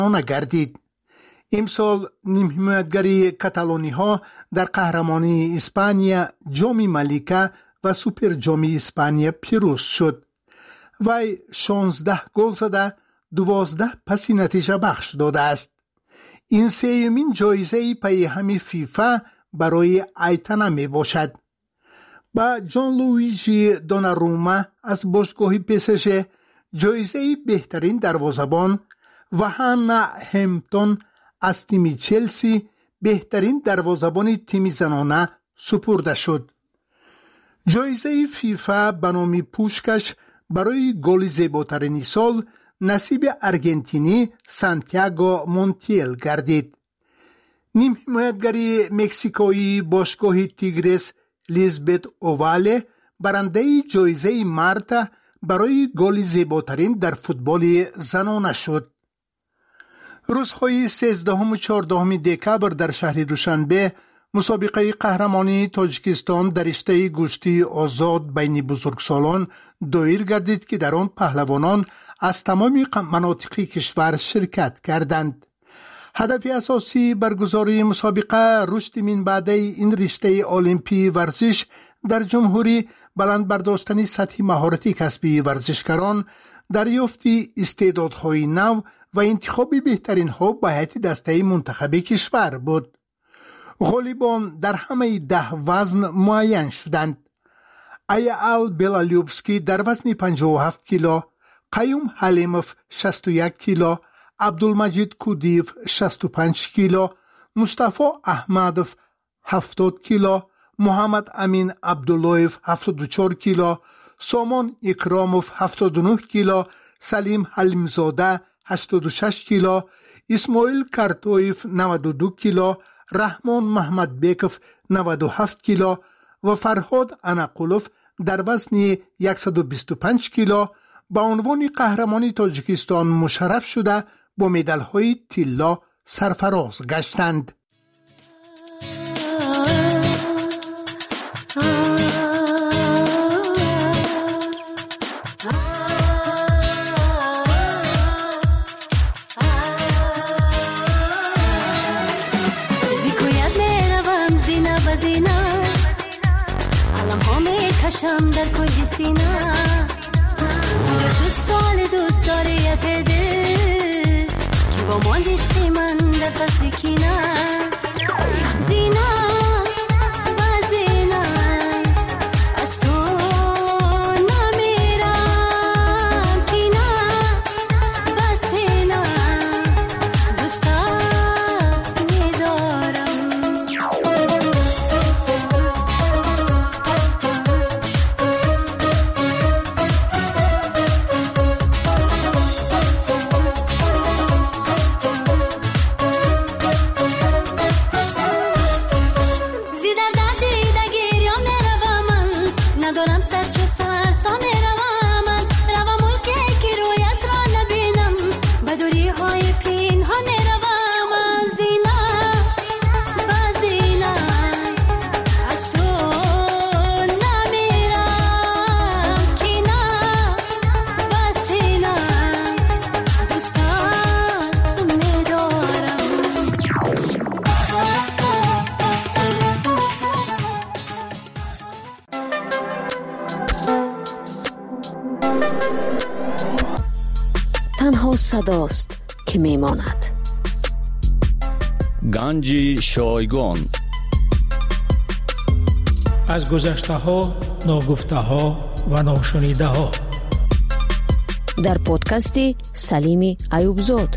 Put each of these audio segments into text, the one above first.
گردید. امسال نیم حمایتگری کاتالونی ها در قهرمانی اسپانیا جام ملیکه و سوپر جام اسپانیا پیروز شد. وی 16 گل زده 12 پس نتیجه بخش داده است. این سومین جایزه پی همی فیفا برای ایتانا می باشد. با جان لویجی دوناروما از باشگاه PSG جایزه بهترین دروازه‌بان و هانا همپتون از تیم چلسی بهترین دروازه‌بان تیم زنانه سپرده شد. جایزه فیفا به نام پوشکش برای گل زیباترین سال نصیب ارژنتینی سانتیاگو مونتیل گردید. نیم حمایتگری مکزیکویی باشگاه تیگرس لیزبت اوواله برنده جایزه مارتا برای گل زیباترین در فوتبال زنانه شد. روزهای 13 و 14 دکبر در شهر دوشنبه مسابقه قهرمانی تاجیکستان در رشته گشتی آزاد بین بزرگسالان دایر گردید که در آن پهلوانان از تمام مناطق کشور شرکت کردند. هدف اساسی برگزاری مسابقه رشد من بعده این رشته المپی ورزش در جمهوری بلند برداشتن سطح مهارتی کسبی ورزشکاران، دریافت استعدادهای نو و انتخاب بهترین ها به هیئت دسته منتخب کشور بود. غالبان در همه 10 وزن معین شدند. ایال بلالیوبسکی در وزن 57 کیلو، قیوم حلیموف 61 کیلو، عبدالمجید کودیف 65 کیلو، مصطفی احمدوف 70 کیلو، محمد امین عبداللهیف 74 کیلو، سامان اکراموف 79 کیلو، سلیم حلیمزاده 86 کیلو، اسماعیل کارتویف 92 کیلو، رحمان محمد بیکوف 97 کیلو و فرهاد اناقولوف در وزن 125 کیلو با عنوان قهرمانی تاجیکستان مشرف شده با مدال‌های طلا سرفراز گشتند. شم در کل سینا بوده شد سال دوست داریت دل که با ماندشتی من در فصل کینا زینا و زینا از تو نمیرم کینا و سینا دوستت میدارم. تنها صداست که میماند. گنج شایگان از گذشته ها، ناگفته ها و ناشنیده ها در پادکست سلیم ایوبزاد.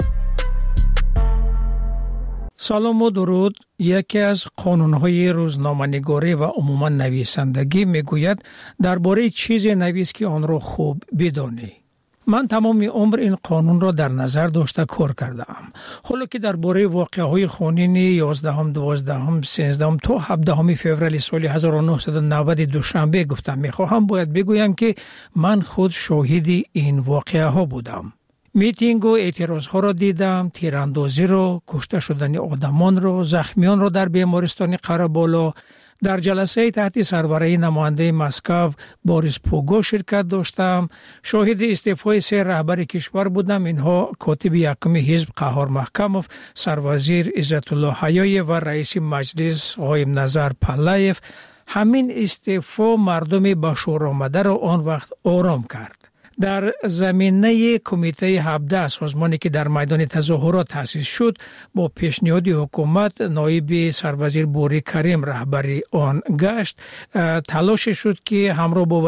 سلام و درود. یکی از قانون‌های روزنامه‌نگاری و عموما نویسندگی میگوید درباره چیزی نویس که آن را خوب بدانی. من تمام عمر این قانون را در نظر داشته کار کردم. حالا که درباره واقعه‌های خونین 11 12 13 تا 17 فوریه سال 1990 دوشنبه گفتم میخواهم باید بگویم که من خود شاهد این واقعه ها بودم. میتینگ و اعتراضها را دیدم، تیراندازی را، کشته شدن آدمان را، زخمیان را در بیمارستان قره‌بالا. در جلسه تحت سربرایی نماینده مسکو بوریس پوگو شرکت داشتم. شاهد استعفای 3 رهبر کشور بودم. اینها کاتب یکم حزب قهار محکموف، سروزیر عزت الله حیایف و رئیس مجلس قایم نظر پلایف. همین استعفا مردم به شور آمده را آن وقت آرام کرد. در زمینه کمیته 17 سازمانی که در میدان تظاهرات تأسیس شد، با پیشنهاد حکومت نایب سروزیر بوری کریم رهبری آن گشت. تلاش شد که همراه با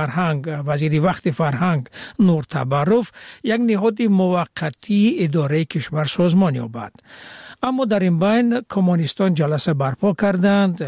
وزیر وقت فرهنگ نور تبرف یک نهاد موقتی اداره کشور سازمان یابد. اما در این بین کمونیستان جلسه برپا کردند،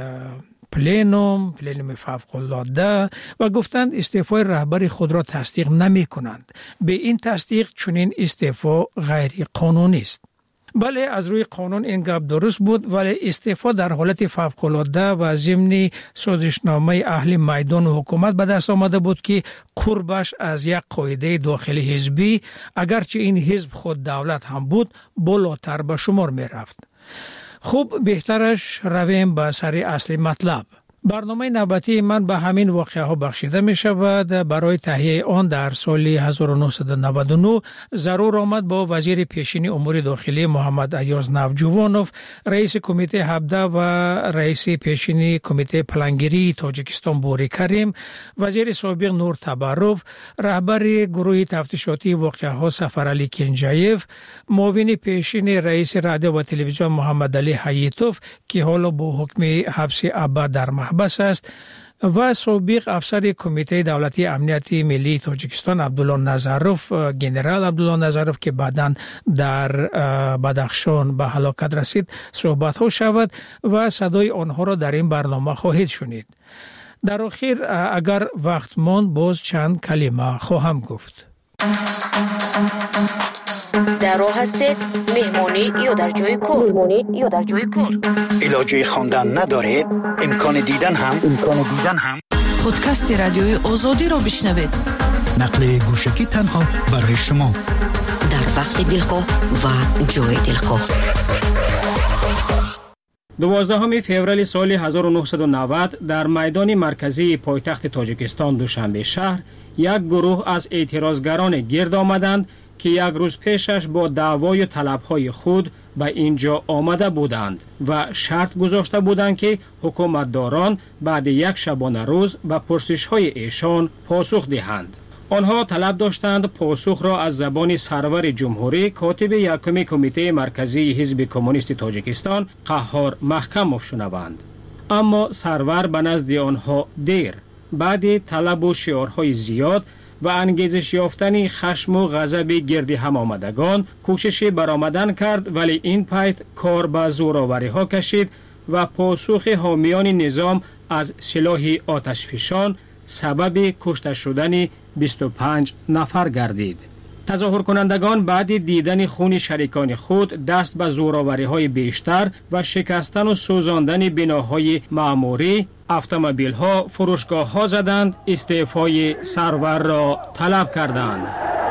پلینوم فوق‌العاده، و گفتند استعفای رهبر خود را تصدیق نمی کنند. به این تصدیق چنین استعفا غیر قانونی است. بله، از روی قانون این گپ درست بود، ولی استعفا در حالت فوق‌العاده و ضمن سازشنامه اهل میدان و حکومت به دست آمده بود که قربش از یک قاعده داخلی حزبی، اگرچه این حزب خود دولت هم بود، بالاتر به شمار می رفت. خوب، بهترش رویم به سر اصل مطلب. برنامه نوبتی من به همین واقعه ها بخشیده می شود. برای تهیه آن در سال 1999 ضرور آمد با وزیر پیشین امور داخلی محمد ایاز نوجوانوف، رئیس کمیته 17 و رئیس پیشین کمیته پلانگیری تاجیکستان بوری کریم، وزیر سابق نور تبرف، رهبر گروه تفتیشاتی واقعه ها سفرعلی کنجایف، معاون پیشین رئیس رادیو و تلویزیون محمد علی حییتوف که حالا با حکم حبس ابد در محبس است، و سابق افسر کمیته دولتی امنیت ملی تاجیکستان عبدالله نظروف، گنرال عبدالله نظروف که بعداً در بدخشان به هلاکت رسید، صحبت ها شود و صدای آنها را در این برنامه خواهید شنید. در آخر اگر وقت ماند باز چند کلمه خواهم گفت. در راه هستید، مهمانی یا در جای کار. علاجه خواندن ندارید؟ امکان دیدن هم پادکست رادیوی آزادی را بشنوید. نقل گوشکی تنها برای شما، در وقت دلخواه و جای دلخواه. 12 فوریه سال 1990 در میدان مرکزی پایتخت تاجیکستان دوشنبه شهر یک گروه از اعتراضگران گرد آمدند که یک روز پیشش با دعوای و طلبهای خود به اینجا آمده بودند و شرط گذاشته بودند که حکومتداران بعد یک شبانه روز به پرسش‌های ایشان پاسخ دهند. آنها طلب داشتند پاسخ را از زبان سرور جمهوری کاتب یکم کمیته مرکزی حزب کمونیست تاجیکستان قهار محکموف شنوند. اما سرور به نزد آنها دیر، بعد طلب و شعارهای زیاد و انگیزش یافتن خشم و غضب گرد هم آمدگان کوشش برآمدن کرد، ولی این پایت کار به زورآوری ها کشید و پاسخ حامیان نظام از سلاح آتشفشان سبب کشته شدن 25 نفر گردید. تظاهر کنندگان بعد دیدن خون شریکان خود دست به زورآوری های بیشتر و شکستن و سوزاندن بناهای معموری، اتومبیل ها، فروشگاه ها زدند، استعفای سرور را طلب کردند.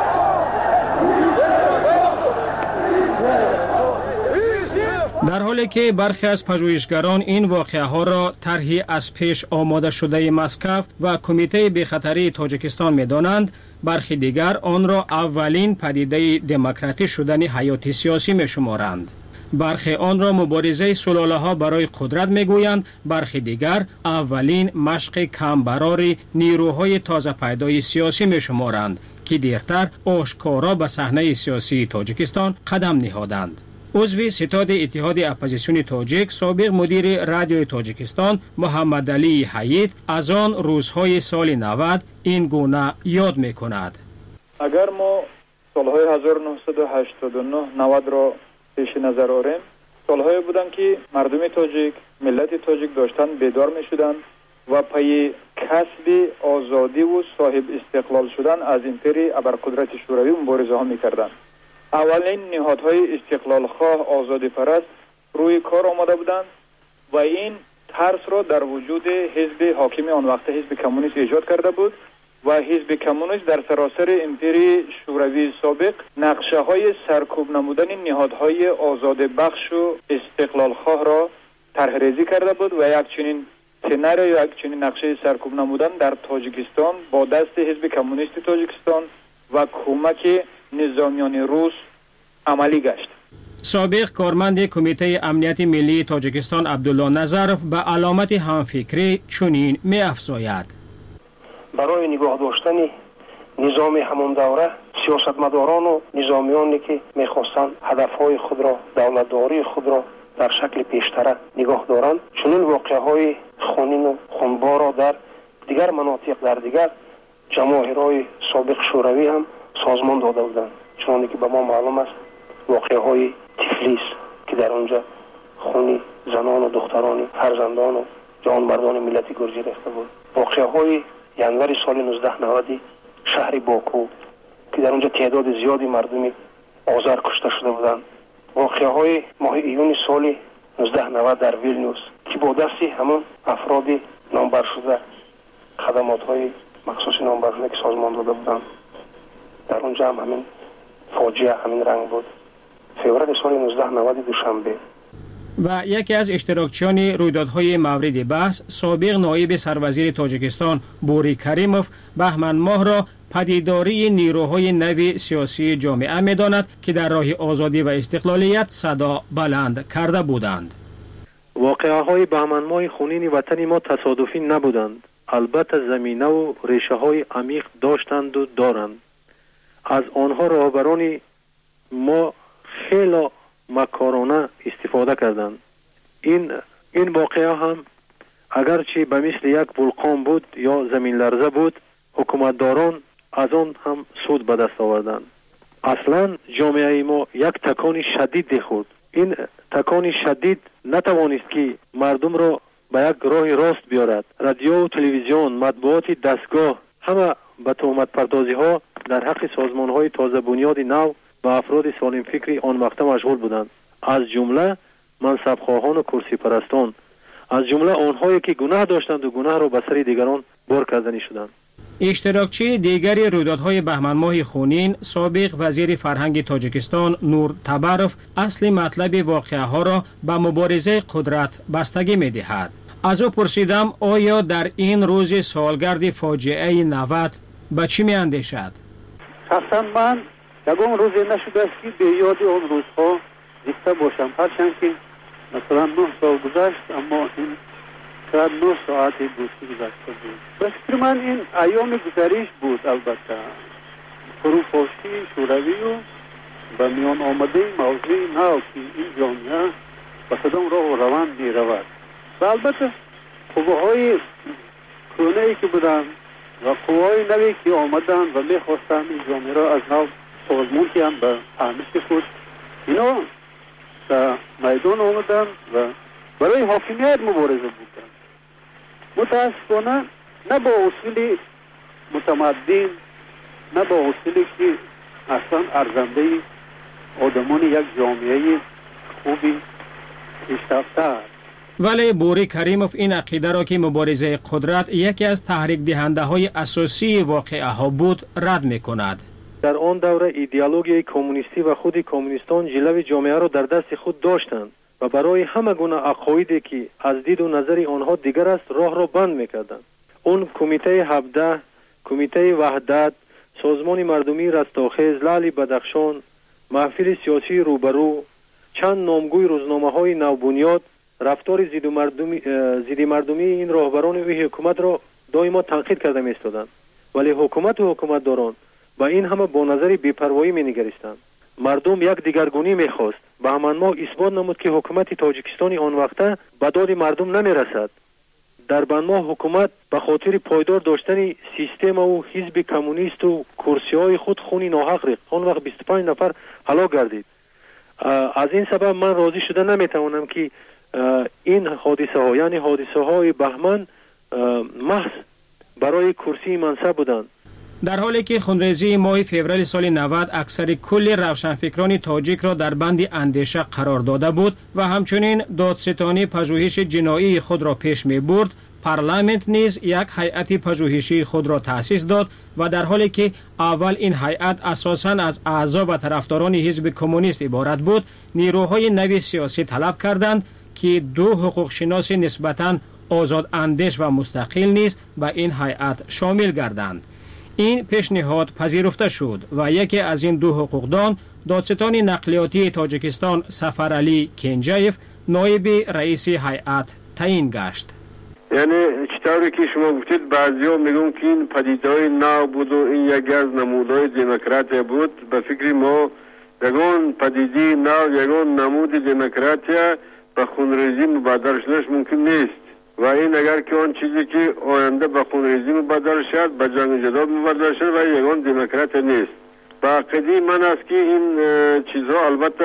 در حالی که برخی از پژوهشگران این واقعه ها را طرحی از پیش آماده شده مسکو و کمیته بی‌خطری تاجیکستان می دانند، برخی دیگر آن را اولین پدیده دموکراتی شدن حیات سیاسی می شمارند. برخی آن را مبارزه سلاله ها برای قدرت می گویند، برخی دیگر اولین مشق کمبرار نیروهای تازه پیدای سیاسی می شمارند که دیرتر آشکارا به صحنه سیاسی تاجیکستان قدم نهادند. عضو ستاد اتحاد اپوزیسیون تاجیک، سابق مدیر رادیوی تاجیکستان محمد علی حیید از آن روزهای سال 90 این گونه یاد می کند. اگر ما سالهای 1989 90 را پیش نظر آوریم، سالهایی بودند که مردم تاجیک، ملت تاجیک داشتن بیدار می شدند و پای کسب آزادی و صاحب استقلال شدن از امپری ابرقدرت شوروی مبارزه ها می کردند. اولین نهادهای استقلال خواه آزادی پرست روی کار آمده بودند و این ترس را در وجود حزب حاکم آن وقت حزب کمونیست ایجاد کرده بود و حزب کمونیست در سراسر امپری شوروی سابق نقشه های سرکوب نمودن نهادهای آزاد بخش و استقلال خواه را طرح ریزی کرده بود و یک چنین سناریو یا یک چنین نقشه سرکوب نمودن در تاجیکستان با دست حزب کمونیست تاجیکستان و کمک نظامیان روس عملی گشت. سابق کارمند کمیته امنیت ملی تاجیکستان عبدالله نظرف به علامت همفکری چنین می‌افزاید: برای نگاه داشتن نظام همون دوره سیاستمداران و نظامیانی که می‌خواستند هدفهای خود را، دولتداری خود را در شکل پیشتر نگاه دارند، چنین واقعه‌های خونین و خونبار را در دیگر مناطق، در دیگر جماهیرهای سابق شوروی هم سازمان داده بودند. چون که به ما معلوم است واقعه‌های تفلیس که در آنجا خون زنان و دختران فرزندان و جوانمردان ملت گرجی ریخته بود. واقعه‌های ینور سال 1990 شهر باکو که در آنجا تعداد زیادی مردم آذر کشته شده بودند. واقعه‌های ماه ایون سال 1990 در ویلنیوس که با دست همون افراد نامبر شده خدمات‌های مخصوص نامبر شده که سازمان داده بودند، در اونجا هم همین فاجعه همین رنگ بود. فوریه سال 1990 دوشنبه. و یکی از اشتراکچیان رویدادهای مورد بحث سابق نایب سروزیر تاجیکستان بوری کریموف بهمن ماه را پدیداری نیروهای نو سیاسی جامعه می‌داند که در راه آزادی و استقلالیت صدا بلند کرده بودند. واقعه‌های بهمن ماه خونین وطن ما تصادفی نبودند. البته زمینه و ریشه‌های عمیق داشتند و دارند. از آنها رهبران ما خیلی مکارانه استفاده کردند. این واقعه هم اگرچه به مثل یک ولکان بود یا زمین لرزه بود، حکومتداران از آن هم سود به دست آوردند. اصلا جامعه ما یک تکان شدید خورد. این تکان شدید نتوانست که مردم را به یک راه راست بیارد. رادیو و تلویزیون، مطبوعات دستگاه همه به تهمت پردازی ها در حق سازمان های تازه بنیاد نو و افراد سالم فکری آن وقت مشغول بودند، از جمله منصب خواهان و کرسی پرستان، از جمله آنهایی که گناه داشتند و گناه را به سر دیگران بار کردنی شدند. اشتراکچی دیگری رویدادهای بهمن ماه خونین سابق وزیر فرهنگ تاجیکستان نور تبروف اصل مطلب واقعه ها را به مبارزه قدرت بستگی می دهد. از او پرسیدم آیا در این روز سالگرد فاجعه 90 به چی می اندیشد؟ شخصا من یگان روزی نشده است که به یاد آن روزها زنده باشم، هرچند که مثلا 9 سال گذشت، اما این شاید 9 ساعت دوستی گذشته بود. به فکر من این ایام گذریش بود. البته فروپاشی شوروی و به میان آمده موضوع نو که این جامعه به کدام راه و روند می رود و البته قوه‌های کهنه‌ای که بودند و قوه‌های نوی که آمدند و می خواستند این جامعه را از نو سازمان که هم به فهمش خود اینا در میدان آمدند و برای حاکمیت مبارزه بودند. متاسفانه نه با اصول متمدن، نه با اصولی که اصلا ارزنده آدمان یک جامعه خوبی پیشرفته است. ولی بوری کریموف این عقیده را که مبارزه قدرت یکی از تحریک دهنده های اساسی واقعه ها بود رد می کند. در آن دوره ایدئولوژی کمونیستی و خود کمونیستان جلوه جامعه را در دست خود داشتند و برای همه گونه عقایدی که از دید و نظر آنها دیگر است راه را بند می‌کردند. اون کمیته 17، کمیته وحدت، سازمان مردمی رستاخیز، لعل بدخشان، محفل سیاسی روبرو، چند نامگوی روزنامه‌های نوبنیاد رفتار ضد مردمی این راهبران و حکومت را دائما تنقید کرده می‌ایستادند. ولی حکومت و حکومتداران با این همه با نظر بی‌پروایی می‌نگریستند. مردم یک دیگرگونی می‌خواست. بهمن ماه اثبات نمود که حکومت تاجیکستان آن وقته به داد مردم نمی‌رسد. در بهمن ماه حکومت به خاطر پایدار داشتن سیستم و حزب کمونیست و کرسی‌های خود خونی ناحق ریخت. آن وقت 25 نفر هلاک گردید. از این سبب من راضی شده نمی‌توانم که این حادثه ها یعنی حادثه های بهمن محض برای کرسی منصب بودند. در حالی که خونریزی ماه فوریه سال 90 اکثر کل روشنفکران تاجیک را در بند اندیشه قرار داده بود و همچنین دادستانی پژوهش جنایی خود را پیش می برد، پارلمانت نیز یک هیئت پژوهشی خود را تأسیس داد و در حالی که اول این هیئت اساساً از اعضا و طرفداران حزب کمونیست عبارت بود، نیروهای نوی سیاسی طلب کردند که دو حقوق شناس نسبتاً آزاد اندیش و مستقل نیز به این هیئت شامل گردند. این پیشنهاد پذیرفته شد و یکی از این دو حقوقدان، دادستان نقلیاتی تاجیکستان سفرعلی کنجایف، نایب رئیس هیئت تعیین گشت. یعنی چطوری که شما گفتید، بعضیا میگن که این پدیده‌های نو بود و این یکی از نمودهای دموکراسی بود. به فکر ما یگان پدیده نو، یگان نمود دموکراسی به خونریزی مبادر شدنش ممکن نیست و این اگر که آن چیزی که آینده به خونریزی مبادر شد، به جنگ جدال مبادر شد و یگان دموکراسی نیست. با عقیده من است که این چیزها البته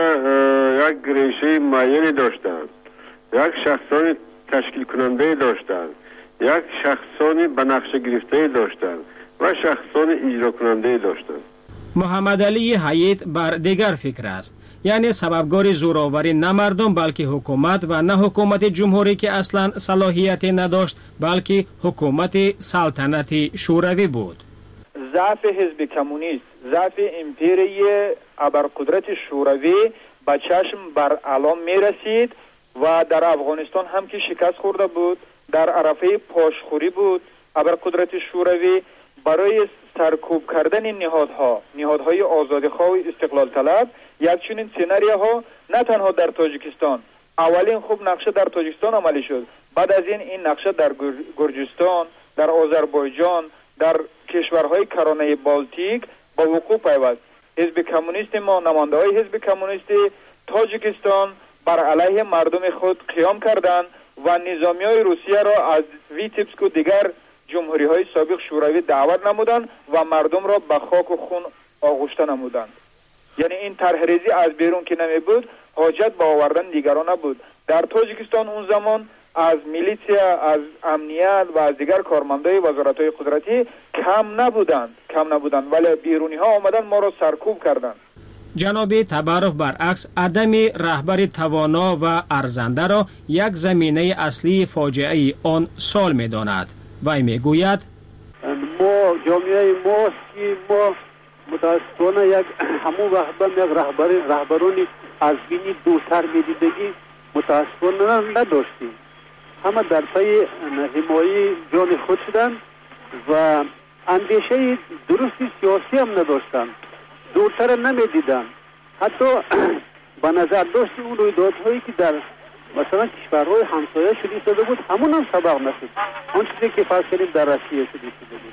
یک ریشه معینی داشتند، یک شخصانی تشکیل کننده داشتند، یک شخصانی به نقشه گرفته داشتند و شخصانی اجرا کننده داشتند. محمد علی حیات بر دیگر فکر است، یعنی سببگار زوراوری نه مردم بلکه حکومت و نه حکومت جمهوری که اصلا صلاحیت نداشت بلکه حکومت سلطنتی شوروی بود. ضعف حزب کمونیست، ضعف امپیری ابرقدرت شوروی به چشم بر علام می رسید و در افغانستان هم که شکست خورده بود، در عرفه پاشخوری بود. ابرقدرت شوروی برای سرکوب کردن نهادهای آزادیخواه و استقلال طلب یک چنین سناریوها نه تنها در تاجیکستان، اولین خوب نقشه در تاجیکستان عملی شد، بعد از این نقشه در گرجستان، در آذربایجان، در کشورهای کرانه بالتیک با وقوع پیوست. حزب کمونیست ما، نماینده‌های حزب کمونیست تاجیکستان بر علیه مردم خود قیام کردند و نظامیای روسیه را از ویتبسک و دیگر جمهوری‌های سابق شوروی دعوت نمودند و مردم را به خاک و خون آغشته نمودند. یعنی این طرحریزی از بیرون که نمی بود، حاجت به آوردن دیگران نبود. در تاجیکستان اون زمان از میلیسیا، از امنیت و از دیگر کارمندای وزارت‌های قدرتی کم نبودند ولی بیرونی ها آمدن ما را سرکوب کردند. جناب تبارف برعکس عدم رهبر توانا و ارزنده را یک زمینه اصلی فاجعه آن سال می داند. وی می گوید ما جامعه ماست که ما متاسفانه یک همون رهبرانی از بینی دورتر می دیدگی متاسفانه نداشتیم. همه در پی حمایت جان خود شدند و اندیشه درستی سیاسی هم نداشتند، دورتر نمیدیدند. حتی به نظر داشت اون رویدادهایی که در مثلا کشورهای همسایه شده بود همون هم سبق نشد. آن چیزی که فرض کردیم در روسیه شده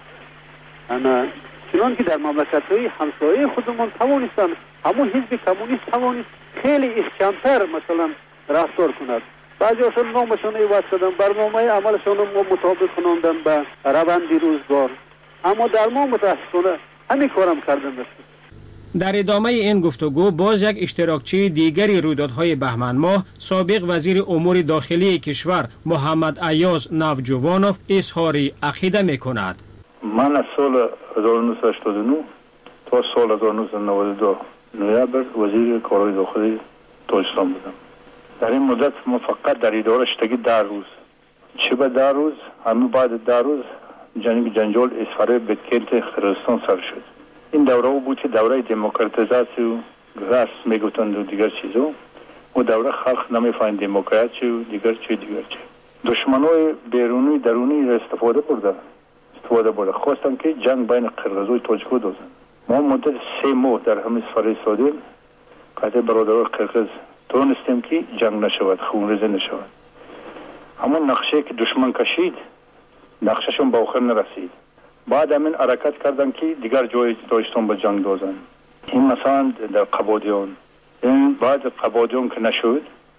بود، چنان که در مملکت‌های همسایه خودمان توانستند همون حزب کمونیست توانست خیلی کمتر مثلا رفتار کند. بعضی اصلا نامشان عوض کردن، برنامه عملشان ما مطابق کناندن به روند روزگار، اما در ما متاسفانه همین کارم کردن است. در ادامه این گفتگو باز یک اشتراکچی دیگری رویدادهای بهمن ماه، سابق وزیر امور داخلی کشور محمد ایاز نوجوانوف اظهار عقیده می‌کند. من از سال 1989 تا سال 1992 نوامبر وزیر کارهای داخلی تاجیکستان بودم. در این مدت ما فقط در اداره شدگی 10 روز، چه به 10 روز، همین بعد 10 روز جنجال اسفره به کنت خرستان سر شد. این دوره بود که دوره دموکراتیزاسی و راست میگفتند و دیگر چیزا، و دوره خلق نمیفهمید دموکراسی و دیگر چی. دشمنای بیرونی درونی را استفاده برده خواستن که جنگ بین قرغیز و تاجیک‌ها دوزن. ما مدت 3 ماه در همین سفر ایستادیم، قطع برادران قرغیز تونستیم که جنگ نشود، خونریزی نشود. همون نقشه که دشمن کشید نقشهشون به آخر نرسید. بعد همین حرکت کردن که دیگر جای تاجیکستان به جنگ دوزن. این مثلا در قبادیان، این بعد قبادیان که نشد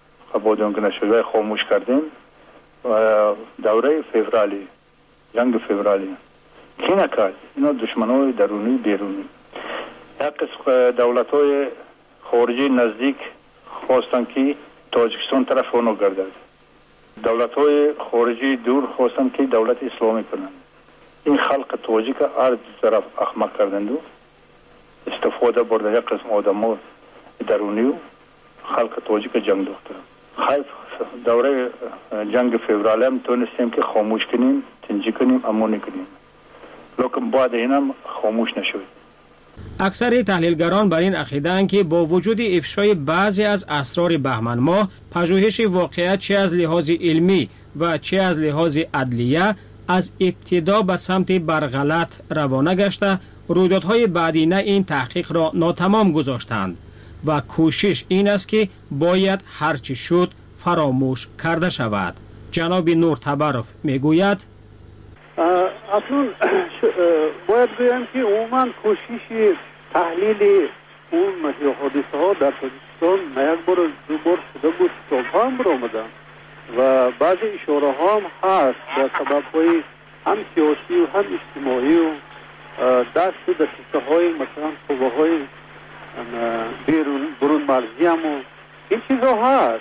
و خاموش کردیم و دوره فوریه، جنگ فوریه کی نکرد؟ اینا دشمنای درونی بیرونی. یک قسم دولت‌های خارجی نزدیک خواستن که تاجیکستان طرف اونو گردد. دولت‌های خارجی دور خواستن که دولت اسلامی کنند. این خلق تاجیک هر طرف احمق کردند و استفاده برده یک قسم آدم‌ها درونی و خلق تاجیک جنگ دوختن. خیف دوره جنگ فوریه هم تونستیم که خاموش کنیم، تنجی کنیم، اما نکنیم، لیکن بعد اینم خاموش نشد. اکثر تحلیلگران بر این عقیده‌اند که با وجود افشای بعضی از اسرار بهمن ماه، پژوهش واقعیت چه از لحاظ علمی و چه از لحاظ عدلیه از ابتدا به سمت برغلط روانه گشته، رویدادهای بعدینه این تحقیق را ناتمام گذاشتند و کوشش این است که باید هرچی شد فراموش کرده شود. جناب نور تبرف میگوید اصلا باید بگم که عموما کوشش تحلیل اون حادثه ها در تاجیکستان نه یک بار دو بار شده بود، کتاب هم برآمدن و بعضی اشاره ها هم هست به سبب های هم سیاسی و هم اجتماعی و دست دسته های مثلا قوه های برون مرزی هم و این چیزا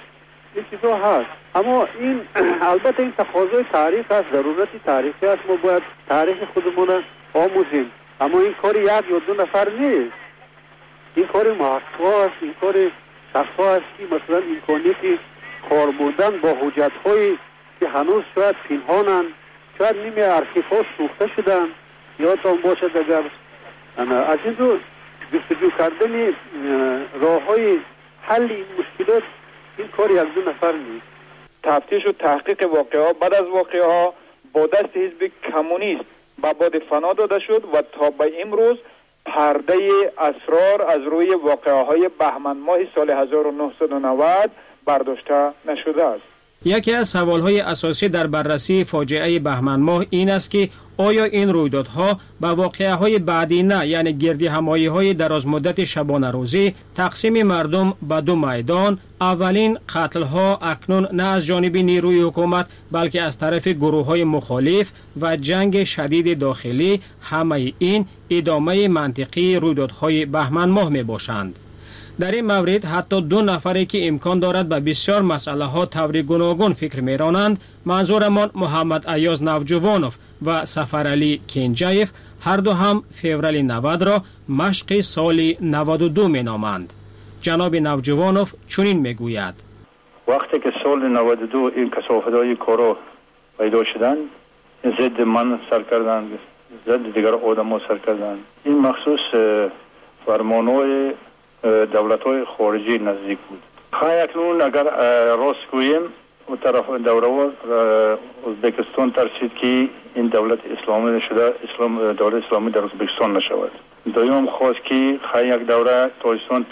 هست. اما این البته این تقاضای تاریخ است، ضرورت تاریخی است، ما باید تاریخ خودمون آموزیم، اما این کار یک یا دو نفر نیست، این کار محقق است، این کار شخصا است که مثلا امکانیت کار بردن با حجت هایی که هنوز شاید پنهانند، شاید نیمه ارشیف ها سوخته شدن، یادتان باشد اگر از این رو جستجو کردن راه های حل این مشکلات این کار یک دو نفر نیست. تفتیش و تحقیق واقعه ها بعد از واقعه ها با دست حزب کمونیست به باد فنا داده شد و تا به امروز پرده اسرار از روی واقعه های بهمن ماه سال 1990 برداشته نشده است. یکی از سوالهای اساسی در بررسی فاجعه بهمن ماه این است که آیا این رویدادها به واقعه‌های بعدینه یعنی گردی همایی‌های درازمدت شبانه روزی تقسیم مردم به دو میدان، اولین قتل‌ها اکنون نه از جانب نیروی حکومت بلکه از طرف گروه‌های مخالف و جنگ شدید داخلی، همه این ادامه منطقی رویدادهای بهمن ماه میباشند. در این مورد حتی دو نفری که امکان دارد به بسیار مسئله ها طور گوناگون فکر میرانند، منظورمان محمد ایاز نوجوانوف و سفرعلی کنجایف، هر دو هم فوریه 90 را مشق سال 92 می نامند. جناب نوجوانوف چنین میگوید: وقتی که سال 92 این کثافت‌های کارا پیدا شدند، ضد من سر کردند، ضد دیگر آدم‌ها سر کردند. این مخصوص فرمان‌های دولت‌های خارجی نزدیک بود. اکنون اگر راست گوییم و طرف دوره ازبکستان ترسید که این دولت اسلامی نشده، دولت اسلامی در ازبکستان نشود. دوم خواست که یک دوره تاجیکستان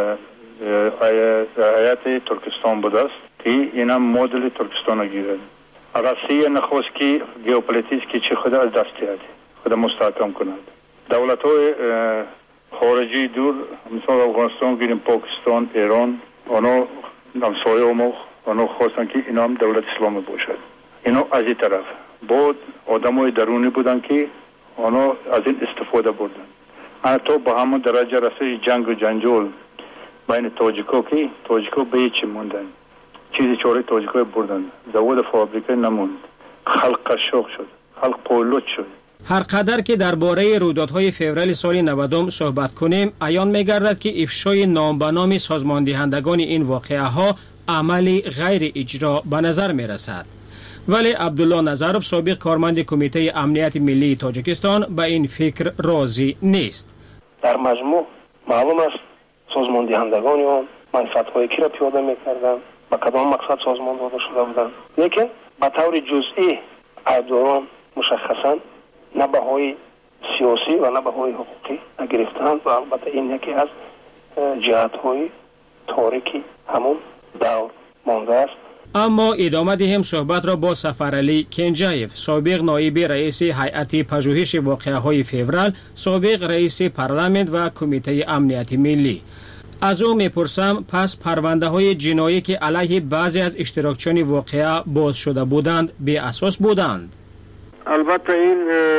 هیئت ترکستان بود است که اینم مدل ترکستان گیرد. اگر سی نخواست که ژئوپلیتیک که چه خود از دست دهد، خود مستحکم کند. دولت‌های خارجی دور مثل افغانستان گیریم، پاکستان، ایران، آنها همسایه ما آنها خواستن که اینا هم دولت اسلامی باشد. اینا از این طرف بود آدمای درونی بودن که آنها از این استفاده بردن. حتی با همون درجه رسید جنگ و جنجال بین تاجیکا که تاجیکا به هیچی موندن، چیزی چاره تاجیکا بردن، زواد فابریکه نموند، خلق قشاق شد، خلق پولوت شد. هر قدر که درباره رویدادهای فوریه سال 90 صحبت کنیم، عیان می‌گردد که افشای نام به نام سازماندهندگان این واقعه ها عملی غیر اجرا به نظر می‌رسد. ولی عبدالله نظرов سابق کارمند کمیته امنیت ملی تاجیکستان به این فکر راضی نیست. در مجموع معلوم است سازماندهندگان آن منفعت‌های کی را پیاده می‌کردند، با کدام مقصد سازمان داده شده بودند، لیکن به طور جزئی عیبداران مشخصاً نه بهای سیاسی و نه بهای حقوقی نگرفتند و البته این یکی از جهت‌های تاریکی همون دور مانده است. اما ادامه دهیم صحبت را با سفرعلی کنجایف، سابق نایب رئیس هیئت پژوهش واقعه‌های فوریه، سابق رئیس پارلمان و کمیته امنیت ملی. از او میپرسم پس پرونده های جنایی که علیه بعضی از اشتراکچیان واقعه باز شده بودند بی اساس بودند؟ البته این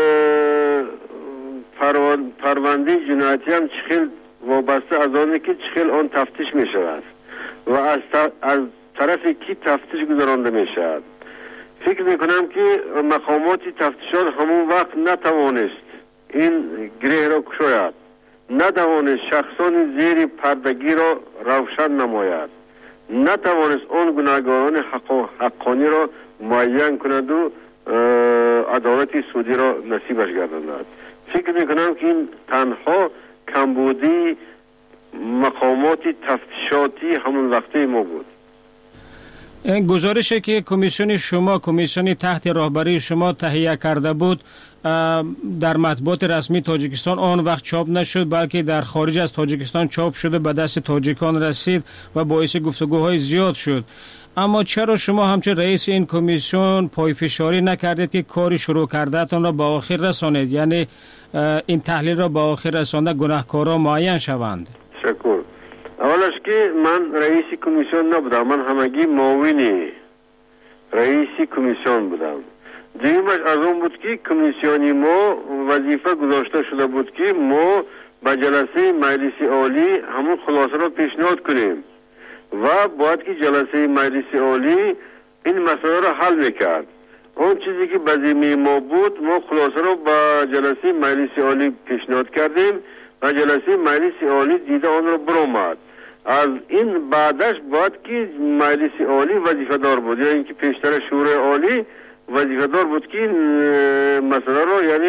پرونده جنایتی هم چخیل وابسته از آنه که چخیل آن تفتیش می شود و از طرف کی تفتیش گذرانده می شود. فکر می کنم که مقامات تفتیشات همون وقت نتوانست این گره را کشاید، نتوانست شخصان زیر پردگی را روشن نماید نتوانست آن گناهکاران حقانی را معین کند و عدالت سعودی را نصیبش گرداند. فکر میکنم که این تنها کمبودی مقامات تفتیشاتی همون وقته ما بود. گزارشی که کمیسیون تحت راهبری شما تهیه کرده بود در مطبوعات رسمی تاجیکستان آن وقت چاپ نشد، بلکه در خارج از تاجیکستان چاپ شده به دست تاجیکان رسید و باعث گفتگوهای زیاد شد. اما چرا شما همچون رئیس این کمیسیون پایفشاری نکردید که کاری شروع کردهتان را به آخر رسانید، یعنی این تحلیل را به آخر رسانده گناهکاران معین شوند؟ شکر. اولش که من رئیس کمیسیون نبودم، من همگی معاون رئیس کمیسیون بودم. دیگرش از اون بود که کمیسیونی ما وظیفه گذاشته شده بود که ما به جلسه مجلس عالی همون خلاصه را پیشنهاد کنیم و باید که جلسه مجلس عالی این مسئله را حل میکرد. اون چیزی که به ذمه ما بود، ما خلاصه را به جلسه مجلس عالی پیشنهاد کردیم و جلسه مجلس عالی دیده آن را برآمد. از این بعدش باید که مجلس عالی وظیفه دار بود، یا اینکه پیشتر شورای عالی وظیفه دار بود که مسئله را یعنی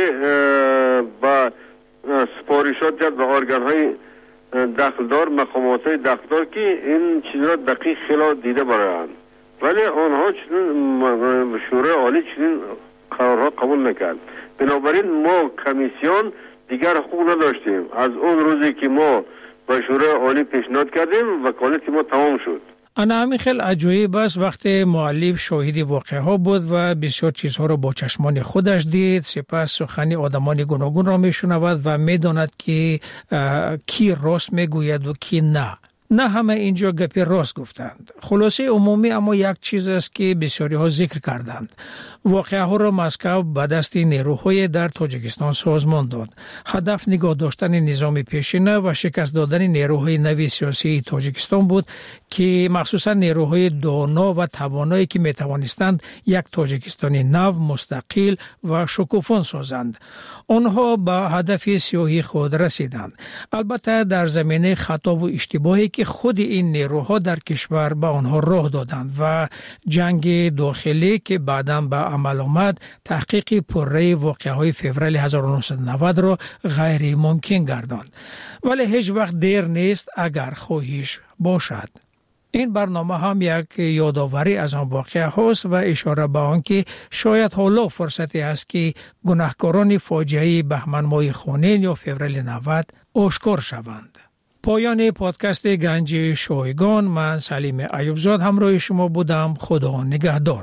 با سپارشات کرد به ارگان های دخلدار، مقامات های دخلدار که این چیز را دقیق خیلی دیده برایند، ولی آنها چنین شورای عالی چنین قرارها قبول نکرد. بنابراین ما کمیسیون دیگر حقوق نداشتیم. از اون روزی که ما به شورای عالی پیشنهاد کردیم وکالت ما تمام شد. انا همین خیلی عجایب است وقتی مؤلف شاهد واقعه ها بود و بسیار چیزها را با چشمان خودش دید، سپس سخنی آدمان گوناگون را میشنود و میداند که کی راست میگوید و کی نه. نه همه اینجا گپی راست گفتند. خلاصه عمومی اما یک چیز است که بسیاری ها ذکر کردند. واقعه ها را مسکو به دست نیروهای در تاجیکستان سازمان داد. هدف نگاه داشتن نظام پیشینه و شکست دادن نیروهای نوی سیاسی تاجیکستان بود که مخصوصا نیروهای دانا و توانایی که می توانستند یک تاجیکستانی نو، مستقل و شکوفان سازند. آنها به هدف سیاهی خود رسیدند. البته در زمینه خطا و اشتباهی که خود این نیروها در کشور به آنها راه دادند و جنگ داخلی که بعداً به عمل آمد تحقیق پرره واقعه‌های فوریه 1990 را غیر ممکن گرداند. ولی هیچ وقت دیر نیست اگر خواهش باشد. این برنامه هم یک یادآوری از آن واقعه هاست و اشاره به آن که شاید حالا فرصتی است که گناهکاران فاجعه بهمن ماه خونین یا فوریه 90 آشکار شوند. پایان پادکست گنج شایگان، من سلیم ایوبزاد همراه شما بودم. خدا نگهدار.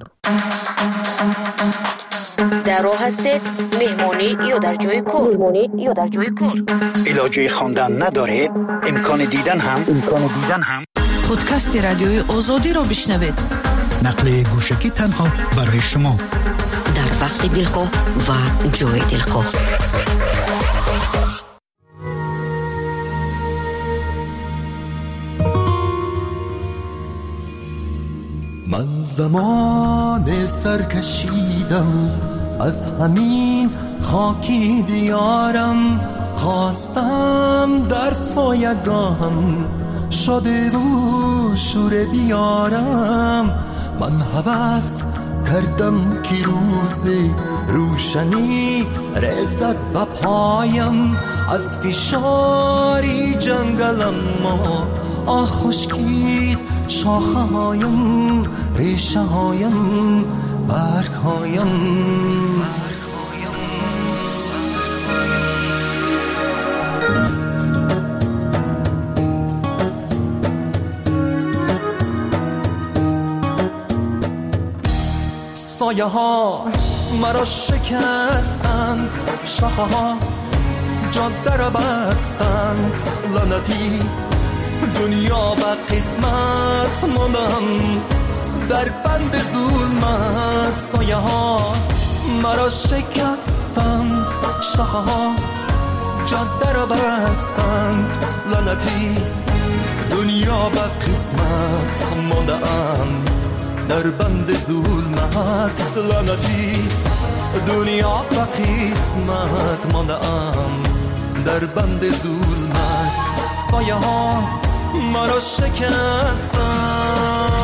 در راه هستید، مهمانی یا در جای کار. علاجه خواندن ندارید؟ امکان دیدن هم پادکست رادیوی آزادی رو بشنوید. نقل گوشکی تنها برای شما در وقت دلخواه و جای دلخواه. من زمان سرکشیدم از همین خاکی دیارم، خواستم در سایگاهم شده و شور بیارم. من هوس کردم که روز روشنی رسد به پایم، از فشاری جنگلم ما خشکید شاخه هایم، ریشه هایم، برگ هایم. سایه ها مرا شکستند، شاخه ها جاده را بستند، لعنتی دنیا به قسمت ماندم در بند ظلمت. سایه ها مرا شکستند، شاخه ها جاده را بستند، لعنتی دنیا به قسمت ماندم در بند ظلمت. لعنتی دنیا به قسمت ماندم در بند ظلمت. سایه ها مرا شکستن.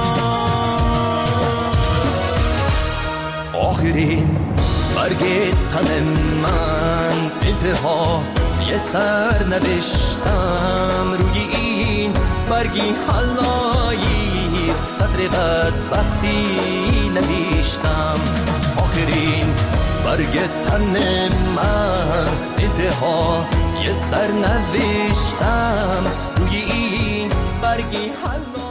آخرین برگ تن من انتها یه سر نوشتم روی این برگی حلایی صدر بدبختی نوشتم. آخرین برگ تن من انتها یه سر نوشتم روی این برگی حلایی.